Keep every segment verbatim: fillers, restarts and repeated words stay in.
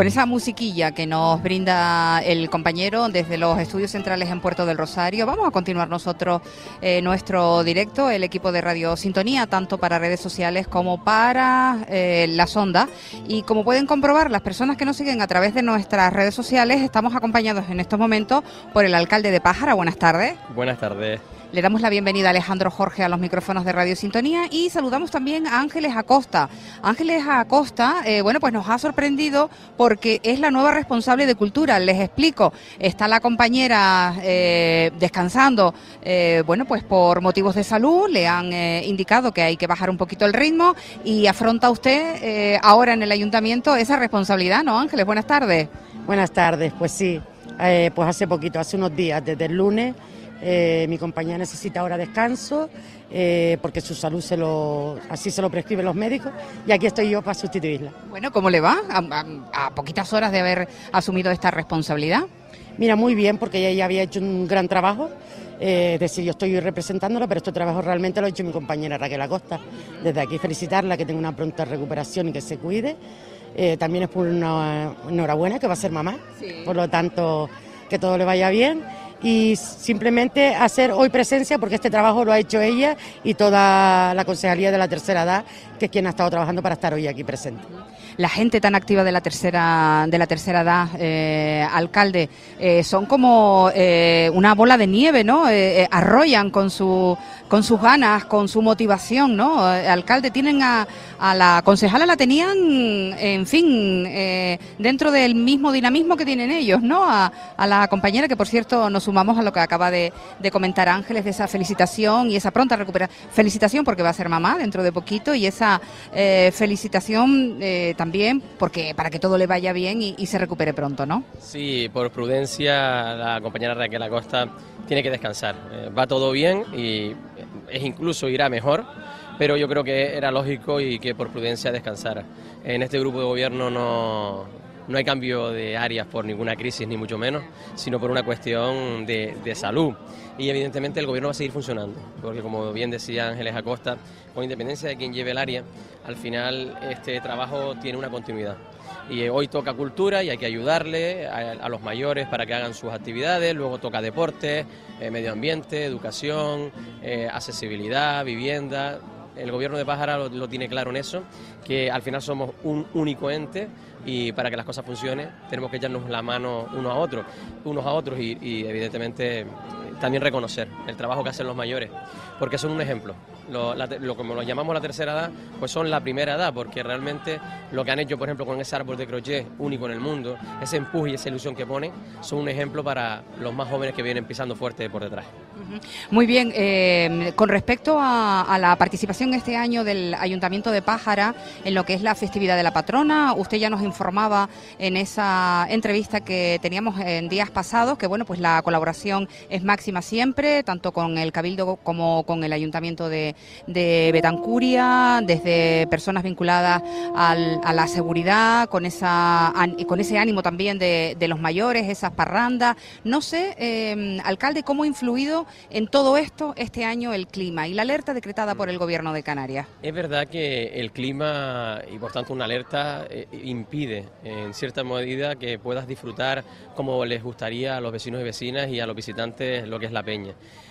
Con esa musiquilla que nos brinda el compañero desde los estudios centrales en Puerto del Rosario, vamos a continuar nosotros eh, nuestro directo, el equipo de Radio Sintonía, tanto para redes sociales como para eh, las ondas. Y como pueden comprobar las personas que nos siguen a través de nuestras redes sociales, estamos acompañados en estos momentos por el alcalde de Pájara. Buenas tardes. Buenas tardes. Le damos la bienvenida a Alejandro Jorge a los micrófonos de Radio Sintonía y saludamos también a Ángeles Acosta. Ángeles Acosta, eh, bueno, pues nos ha sorprendido porque es la nueva responsable de Cultura. Les explico, está la compañera eh, descansando, eh, bueno, pues por motivos de salud, le han eh, indicado que hay que bajar un poquito el ritmo y afronta usted eh, ahora en el ayuntamiento esa responsabilidad, ¿no, Ángeles? Buenas tardes. Buenas tardes, pues sí, eh, pues hace poquito, hace unos días, desde el lunes, Eh, mi compañera necesita ahora descanso eh, porque su salud se lo, así se lo prescriben los médicos y aquí estoy yo para sustituirla. Bueno, ¿cómo le va a, a, a poquitas horas de haber asumido esta responsabilidad? Mira, muy bien, porque ella ya había hecho un gran trabajo, eh, es decir, yo estoy representándola, pero este trabajo realmente lo ha hecho mi compañera Raquel Acosta. Desde aquí felicitarla, que tenga una pronta recuperación y que se cuide. Eh, también es por una enhorabuena, que va a ser mamá, sí. Por lo tanto, que todo le vaya bien. Y simplemente hacer hoy presencia porque este trabajo lo ha hecho ella y toda la concejalía de la tercera edad, que es quien ha estado trabajando para estar hoy aquí presente. La gente tan activa de la tercera de la tercera edad, eh, alcalde, eh, son como eh, una bola de nieve, ¿no? Eh, eh, arrollan con su con sus ganas, con su motivación, ¿no? Eh, alcalde, tienen a, a la concejala, la tenían, en fin, eh, dentro del mismo dinamismo que tienen ellos, ¿no? A, a la compañera, que por cierto nos sumamos a lo que acaba de, de comentar Ángeles, de esa felicitación y esa pronta recuperación. Felicitación porque va a ser mamá dentro de poquito y esa eh, felicitación eh, también porque para que todo le vaya bien y, y se recupere pronto, ¿no? Sí, por prudencia la compañera Raquel Acosta tiene que descansar. Eh, va todo bien y es incluso irá mejor, pero yo creo que era lógico y que por prudencia descansara. En este grupo de gobierno no, no hay cambio de áreas por ninguna crisis, ni mucho menos, sino por una cuestión de, de salud. Y evidentemente el gobierno va a seguir funcionando, porque como bien decía Ángeles Acosta, con independencia de quién lleve el área, al final este trabajo tiene una continuidad. Y hoy toca cultura y hay que ayudarle a, a los mayores para que hagan sus actividades, luego toca deporte, eh, medio ambiente, educación, eh, accesibilidad, vivienda. El gobierno de Pájara lo, lo tiene claro en eso, que al final somos un único ente y para que las cosas funcionen tenemos que echarnos la mano unos a otros, unos a otros y, y evidentemente también reconocer el trabajo que hacen los mayores, porque son un ejemplo. Lo, la, lo como lo llamamos la tercera edad, pues son la primera edad, porque realmente lo que han hecho, por ejemplo, con ese árbol de crochet único en el mundo, ese empuje y esa ilusión que ponen, son un ejemplo para los más jóvenes que vienen pisando fuerte por detrás. Muy bien, eh, con respecto a, a la participación este año del Ayuntamiento de Pájara en lo que es la festividad de la patrona, usted ya nos informaba en esa entrevista que teníamos en días pasados que bueno, pues la colaboración es máxima siempre, tanto con el Cabildo como con el Ayuntamiento de, de Betancuria, desde personas vinculadas al, a la seguridad, con esa con ese ánimo también de, de los mayores, esas parrandas. No sé, eh, alcalde, cómo ha influido en todo esto este año el clima y la alerta decretada por el Gobierno de Canarias. Es verdad que el clima y por tanto una alerta eh, impide en cierta medida que puedas disfrutar como les gustaría a los vecinos y vecinas y a los visitantes lo que es la peña.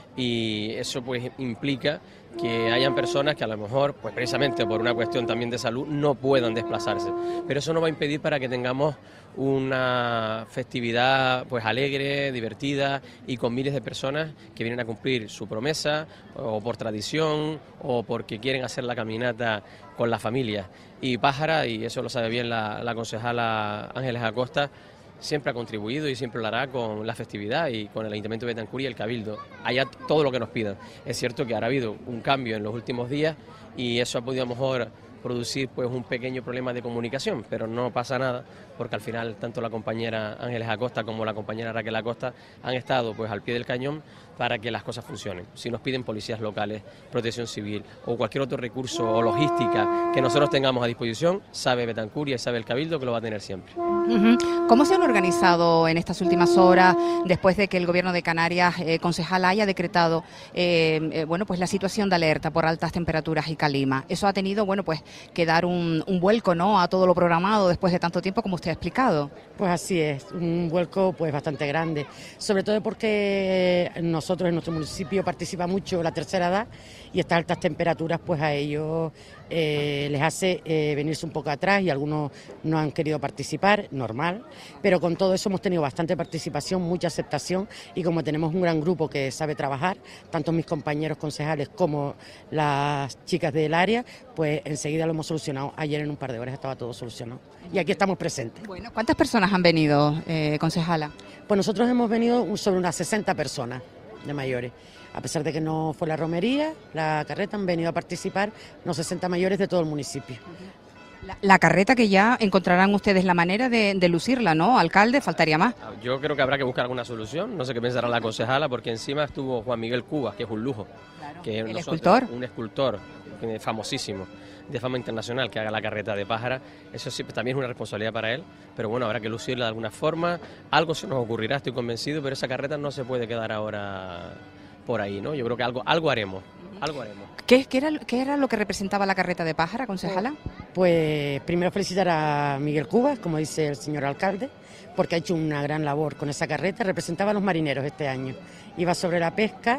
Y eso pues implica que hayan personas que a lo mejor, pues precisamente por una cuestión también de salud, no puedan desplazarse. Pero eso no va a impedir para que tengamos una festividad pues alegre, divertida y con miles de personas que vienen a cumplir su promesa o por tradición o porque quieren hacer la caminata con la familia. Y Pájara, y eso lo sabe bien la, la concejala Ángeles Acosta, siempre ha contribuido y siempre lo hará con la festividad y con el Ayuntamiento de Betancuria y el Cabildo, allá todo lo que nos pidan. Es cierto que ahora ha habido un cambio en los últimos días y eso ha podido a lo mejor producir pues un pequeño problema de comunicación, pero no pasa nada porque al final tanto la compañera Ángeles Acosta como la compañera Raquel Acosta han estado pues al pie del cañón para que las cosas funcionen. Si nos piden policías locales, protección civil o cualquier otro recurso o logística que nosotros tengamos a disposición, sabe Betancuria y sabe el Cabildo que lo va a tener siempre. Uh-huh. ¿Cómo se han organizado en estas últimas horas después de que el Gobierno de Canarias, eh, concejal, haya decretado eh, eh, bueno, pues la situación de alerta por altas temperaturas y calima? Eso ha tenido bueno, pues que dar un, un vuelco, ¿no?, a todo lo programado después de tanto tiempo, como usted ha explicado. Pues así es, un vuelco pues bastante grande, sobre todo porque nosotros en nuestro municipio participa mucho la tercera edad y estas altas temperaturas pues a ellos eh, les hace eh, venirse un poco atrás y algunos no han querido participar, normal, pero con todo eso hemos tenido bastante participación, mucha aceptación y como tenemos un gran grupo que sabe trabajar, tanto mis compañeros concejales como las chicas del área, pues enseguida lo hemos solucionado. Ayer en un par de horas estaba todo solucionado y aquí estamos presentes. Bueno, ¿cuántas personas han venido, eh, concejala? Pues nosotros hemos venido sobre unas sesenta personas de mayores. A pesar de que no fue la romería, la carreta, han venido a participar unos sesenta mayores de todo el municipio. La, la carreta que ya encontrarán ustedes la manera de, de lucirla, ¿no, alcalde? Faltaría más. Yo creo que habrá que buscar alguna solución, no sé qué pensará la concejala, porque encima estuvo Juan Miguel Cubas, que es un lujo. Claro. Que ¿El nosotros, escultor? Un escultor famosísimo, de fama internacional, que haga la carreta de pájara. Eso sí, también es una responsabilidad para él, pero bueno, habrá que lucirla de alguna forma. Algo se nos ocurrirá, estoy convencido, pero esa carreta no se puede quedar ahora por ahí, ¿no? Yo creo que algo, algo haremos, algo haremos. ¿Qué, qué, era, ¿Qué era lo que representaba la carreta de pájara, concejala? Pues primero felicitar a Miguel Cubas, como dice el señor alcalde, porque ha hecho una gran labor con esa carreta. Representaba a los marineros este año. Iba sobre la pesca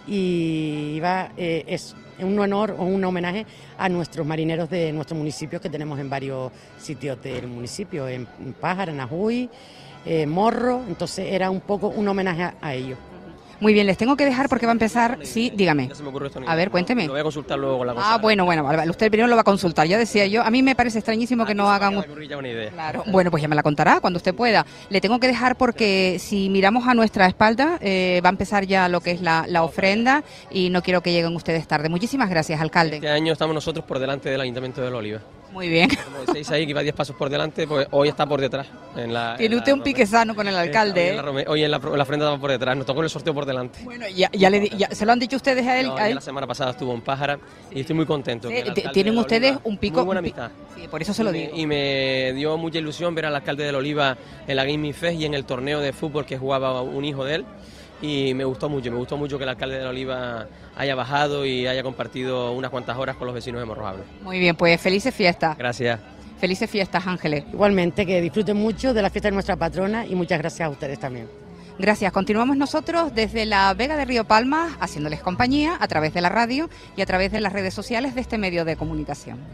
y iba, eh, es un honor o un homenaje a nuestros marineros de nuestro municipio, que tenemos en varios sitios del municipio, en Pájara, en Ajuy, eh, Morro. Entonces era un poco un homenaje a, a ellos. Muy bien, les tengo que dejar porque va a empezar. Sí, dígame. A ver, cuénteme. Lo voy a consultar luego con la Ah, bueno, bueno, vale, vale. Usted primero lo va a consultar. Ya decía yo, a mí me parece extrañísimo que no hagan... Una idea. Claro. Bueno, pues ya me la contará cuando usted pueda. Le tengo que dejar porque si miramos a nuestra espalda eh, va a empezar ya lo que es la, la ofrenda y no quiero que lleguen ustedes tarde. Muchísimas gracias, alcalde. Este año estamos nosotros por delante del Ayuntamiento de La Oliva. Muy bien. Como decéis ahí que iba diez pasos por delante, pues hoy está por detrás. En la, Tiene en usted la, un pique sano con el alcalde. Hoy en la, hoy en la, en la ofrenda estamos por detrás, nos tocó el sorteo por delante. Bueno, ya, ya le ya, ¿se lo han dicho ustedes a él? No, a él? La semana pasada estuvo en Pájara y estoy muy contento. Sí, que el tienen ustedes Oliva, un pico... Muy buena amistad. Sí, por eso se lo y digo. Me, y me dio mucha ilusión ver al alcalde del Oliva en la Gaming Fest y en el torneo de fútbol que jugaba un hijo de él. Y me gustó mucho, me gustó mucho que el alcalde de La Oliva haya bajado y haya compartido unas cuantas horas con los vecinos de Morrojable. Muy bien, pues felices fiestas. Gracias. Felices fiestas, Ángeles. Igualmente, que disfruten mucho de la fiesta de nuestra patrona y muchas gracias a ustedes también. Gracias. Continuamos nosotros desde la Vega de Río Palma haciéndoles compañía a través de la radio y a través de las redes sociales de este medio de comunicación.